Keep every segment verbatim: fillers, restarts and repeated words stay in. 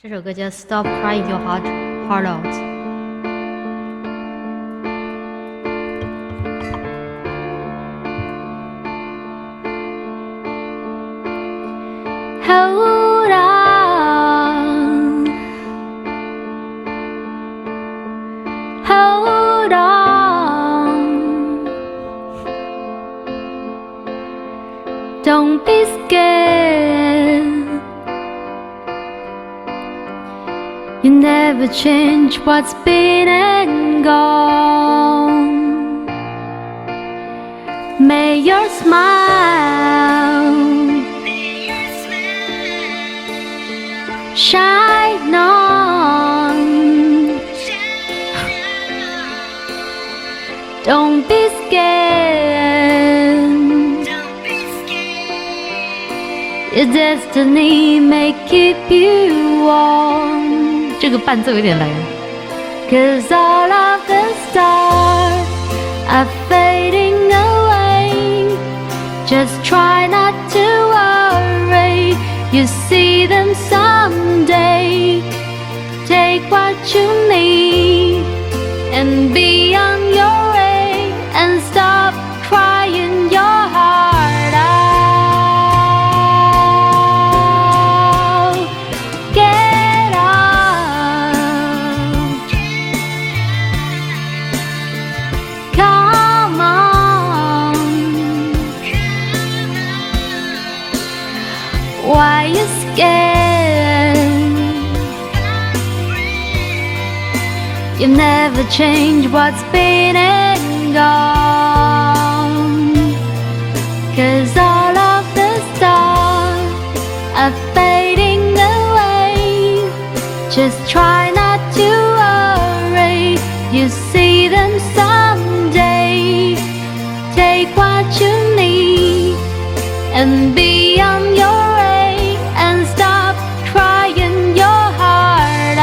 这首歌叫《Stop Crying Your Heart Heart Out》。Hold on, hold on, don't be scared. You never change what's been and gone. May your smile shine on. Don't be scared. Your destiny may keep you warm. 这个伴奏有点难。Cause all of the stars are fading away. Just try not to worry. You see them someday. Take what you need and be on your way. And stop crying your heart out. Get up. Come on. Why you scared? You never change what's been and gone. Cause all of the stars are fading away. Just try not to worry. You see them someday. Take what you need and be on your way. And stop crying your heart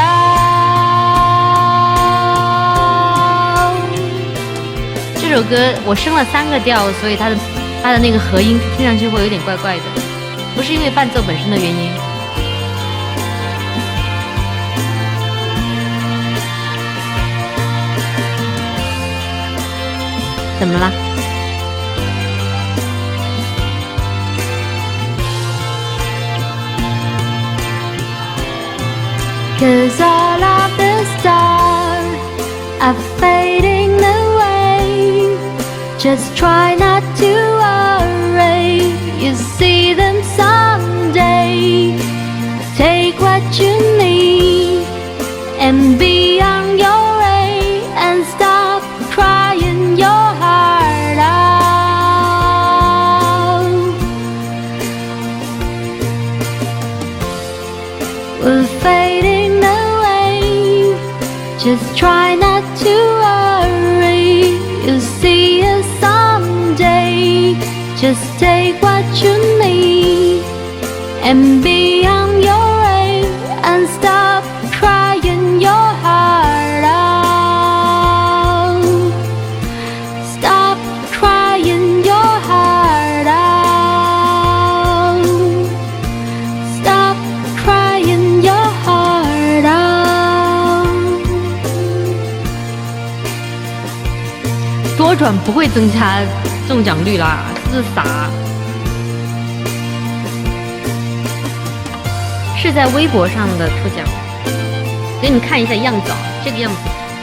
out. 这首歌我升了三个调，所以它的它的那个和音听上去会有点怪怪的，不是因为伴奏本身的原因。怎么了？Cause all of the stars are fading away. Just try not to worry. You see them someday. Take what you need and be on your way. And stop crying your heart out. We're fading away. Just try not to worry. You'll see us someday. Just take what you need and be on your way. And stop crying your heart out. Stop crying your heart out. Stop crying your heart out. 多转不会增加中奖率啦，是傻。是在微博上的抽奖，给你看一下样子啊，这个样子。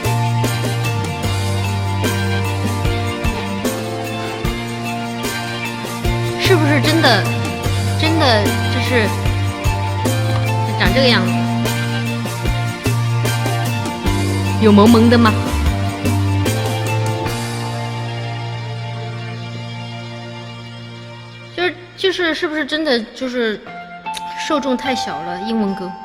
是不是真的？真的就是长这个样子？有萌萌的吗？就是就是是不是真的就是受众太小了？英文歌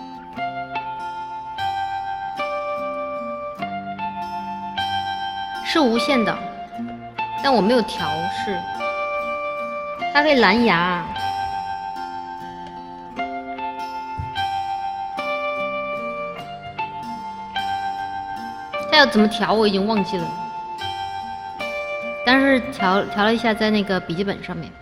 是无限的，但我没有调试。它可以蓝牙，它要怎么调我已经忘记了，但是调调了一下在那个笔记本上面。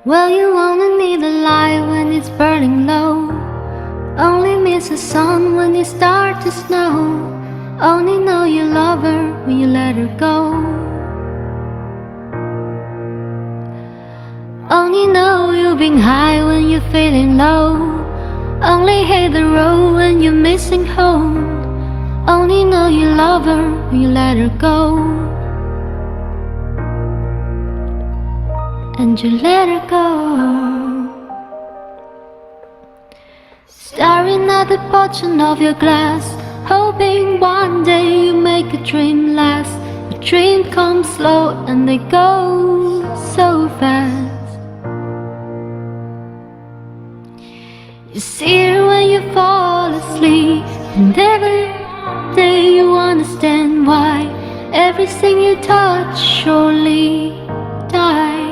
Well, you only need the light when it's burning low. Only miss the sun when it starts to snow. Only know you love her when you let her go. Only know you've been high when you're feeling low. Only hate the road when you're missing home. Only know you love her when you let her go. And you let her go. Staring at the bottom of your glass, hoping one day you make a dream last. A dream comes slow and they go so fast. You see her when you fall asleep, and every day you understand why everything you touch surely dies.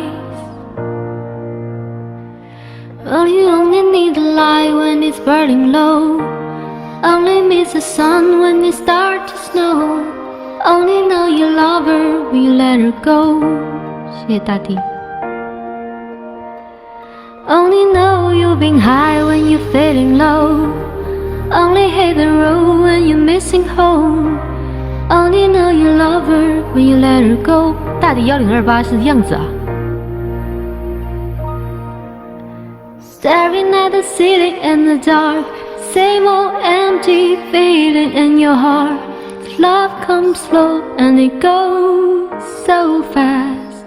Well, you only need the light when it's burning low. Only miss the sun when it starts to snow. Only know you love her when you let her go. 谢谢大地。Only know you've been high when you're feeling low. Only hate the road when you're missing home. Only know you love her when you let her go. 大地一零二八是样子啊。Staring at the ceiling in the dark, same old empty feeling in your heart. Love comes slow and it goes so fast.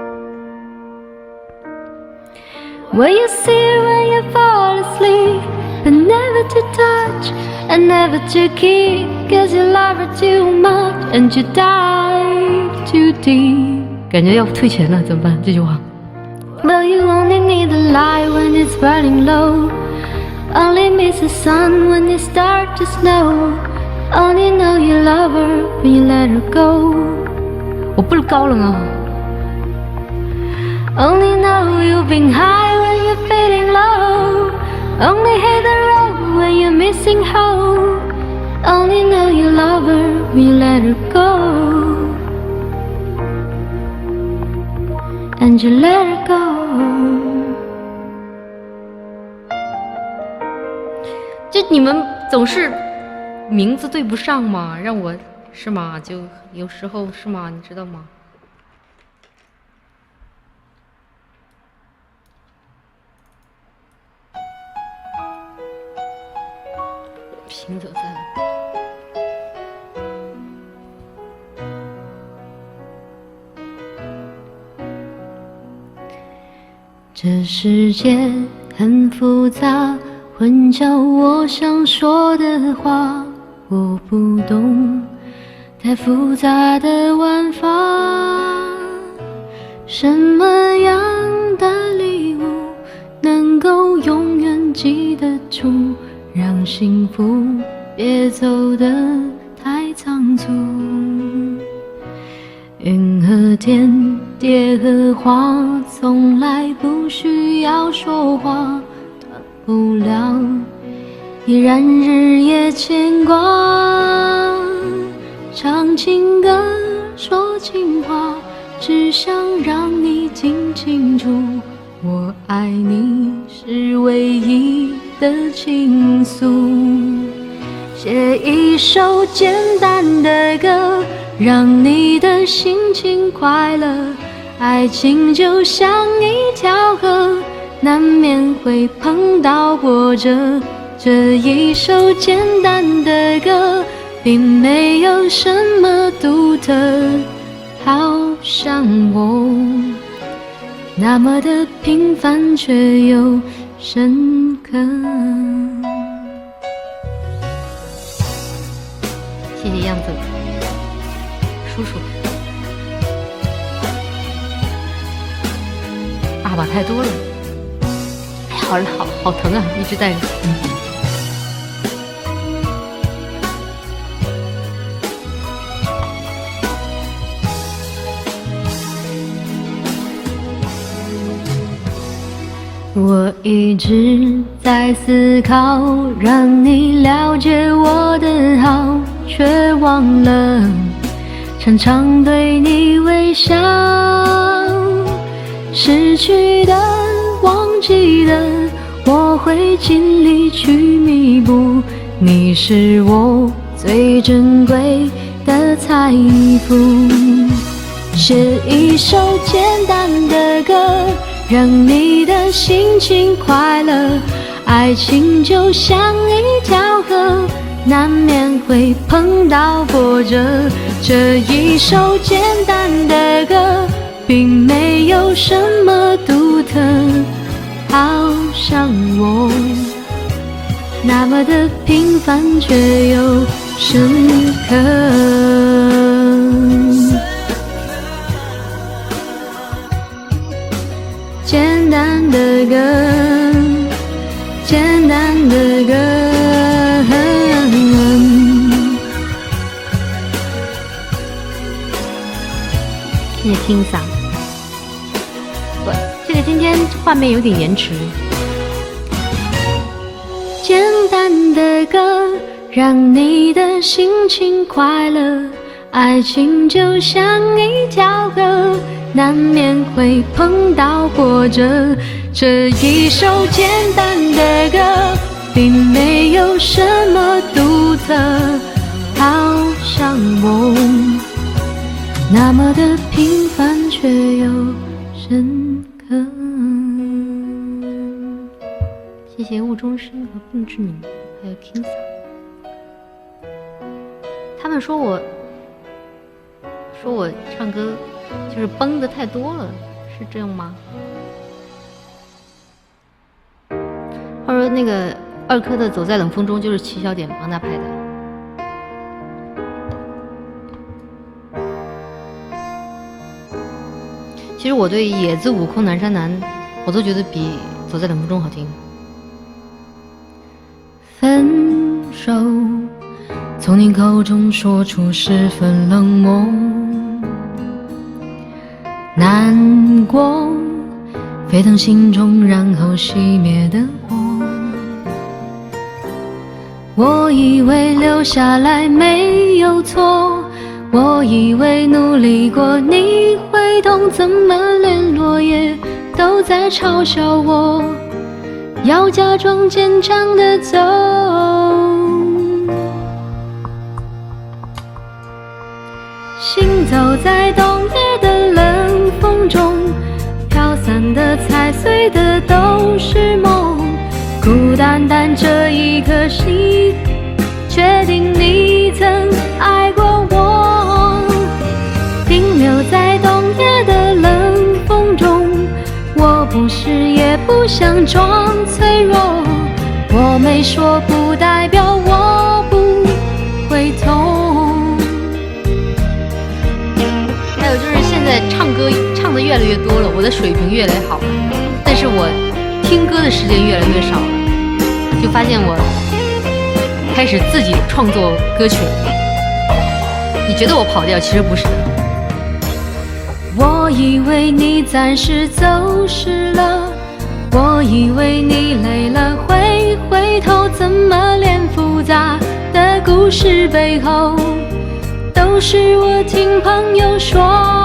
Will you see it when you fall asleep, but never to touch and never to keep, 'cause you love her too much and you dive too deep. 感觉要退钱了，怎么办？这句话。Well, you only need the light when it's burning low. Only miss the sun when it starts to snow. Only know you love her when you let her go. 我不高了啊。Only know you've been high when you're feeling low. Only hate the road when you're missing home. Only know you love her when you let her go. And you let her go. 就你们总是名字对不上嘛，让我是吗？就有时候是吗？你知道吗？平走在。这世界很复杂，混淆我想说的话，我不懂太复杂的玩法。什么样的礼物能够永远记得住，让幸福别走得太仓促。云和天，蝶和花，从来不需要说话，断不了，依然日夜牵挂。唱情歌，说情话，只想让你听清楚，我爱你是唯一的倾诉。写一首简单的歌，让你的心情快乐。爱情就像一条河，难免会碰到波折。这一首简单的歌，并没有什么独特，好像我那么的平凡却又深刻。谢谢样子叔叔。爸爸太多了，哎，好好好疼啊，一直带着。嗯。我一直在思考，让你了解我的好，却忘了常常对你微笑。 失去的、忘记的，我会尽力去弥补。你是我最珍贵的财富。写一首简单的歌，让你的心情快乐。爱情就像一条河，难免会碰到波折。这一首简单的歌，并没有什么独特，好像我那么的平凡却又深刻。简单的歌，简单的歌，谢谢听嗓。不，这个今天画面有点延迟。简单的歌，让你的心情快乐。爱情就像一条河，难免会碰到波折。这一首简单的歌，并没有什么独特，好像我那么的平凡却又深刻。谢谢雾中生和病之名，还有 King 嫂。他们说我说我唱歌就是崩的太多了，是这样吗？他说那个二科的《走在冷风中》就是齐小点帮他拍的。其实我对《野子悟空南山南》，我都觉得比《走在冷风中》好听。分手，从你口中说出十分冷漠，难过，沸腾心中然后熄灭的火。我以为留下来没有错，我以为努力过你会懂，怎么连落叶都在嘲笑我，要假装坚强的走。行走在冬夜的冷风中，飘散的踩碎的都是梦，孤单单这一刻心，确定你曾爱过我。停留在冬夜的冷风中，我不是也不想装脆弱，我没说不代表我不会痛。还有就是现在唱歌唱的越来越多了，我的水平越来越好了，但是我听歌的时间越来越少了，就发现我开始自己创作歌曲了。你觉得我跑调，其实不是的。我以为你暂时走失了，我以为你累了会回头，怎么连复杂的故事背后都是我听朋友说。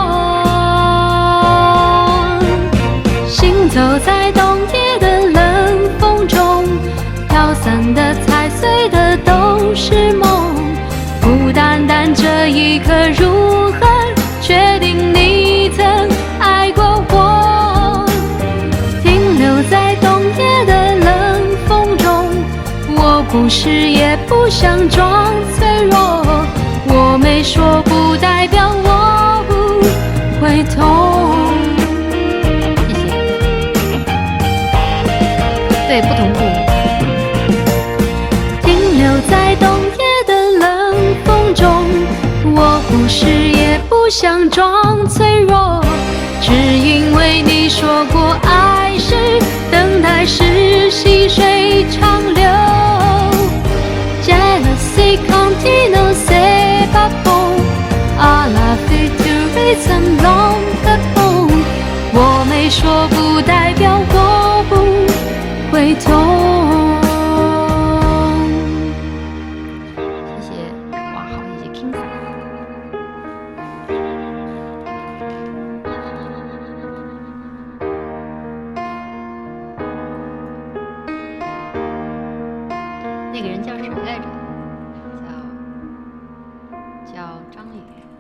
行走在冬夜的冷风中，飘散的踩碎的都是梦，孤单单这一刻如何确定你曾爱过我。停留在冬夜的冷风中，我不是也不想装脆弱，我没说不代表我不会痛。谢谢。对，不同步。停留在冬夜的冷风中，我不是也不想装脆弱，只因为你说过爱是等待是细水长流。Jealousy continue c'est pas bon, à la future some long ago。 我没说不代表我不会痛。谢谢，哇，好，谢谢 King。 谢那个人叫谁来着？叫叫张宇。